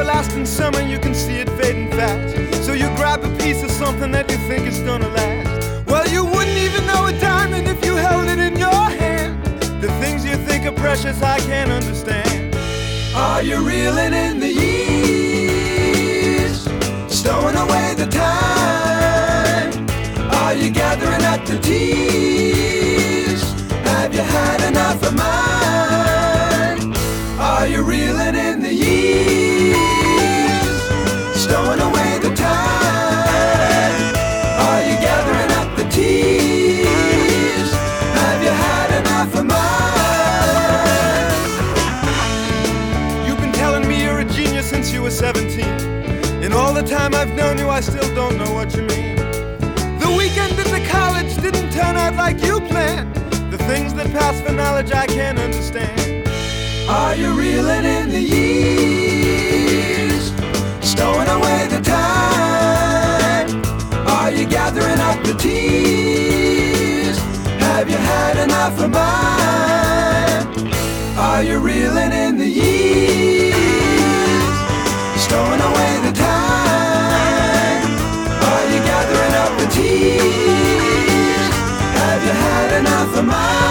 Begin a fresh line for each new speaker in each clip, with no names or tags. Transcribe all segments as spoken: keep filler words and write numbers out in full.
everlasting summer, you can see it fading fast. So you grab a piece of something that you think is gonna last. Well, you wouldn't even know a diamond if you held it in your hand. The things you think are precious, I can't understand. Are you reeling in the years, stowing away the time? Are you gathering up the tears? Have you had enough of mine? Are you reeling in the years, stowing away the time? Are you gathering up the tears? Have you had enough of mine? You've been telling me you're a genius since you were seventeen. In all the time I've known you, I still don't know what you mean. The weekend at the college didn't turn out like you planned. The things that pass for knowledge I can't understand. Are you reeling in the years, stowing away the time? Are you gathering up the tears? Have you had enough of mine? Are you reeling in the years, stowing away the time? Are you gathering up the tears? Have you had enough of mine?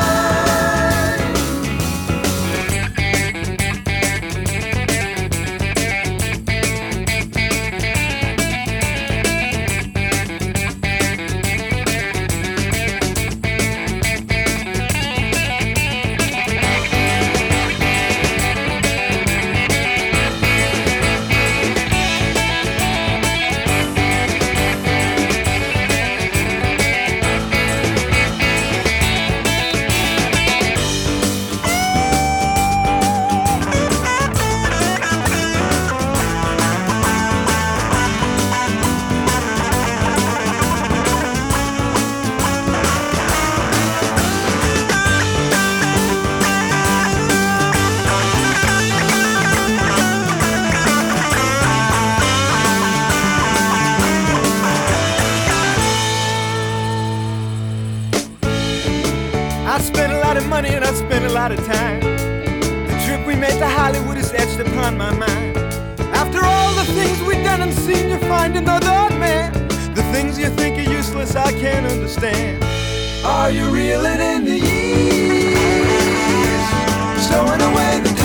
I spent a lot of money and I spent a lot of time. The trip we made to Hollywood is etched upon my mind. After all the things we've done and seen, you find another man. The things you think are useless, I can't understand. Are you reeling in the years, stowing away the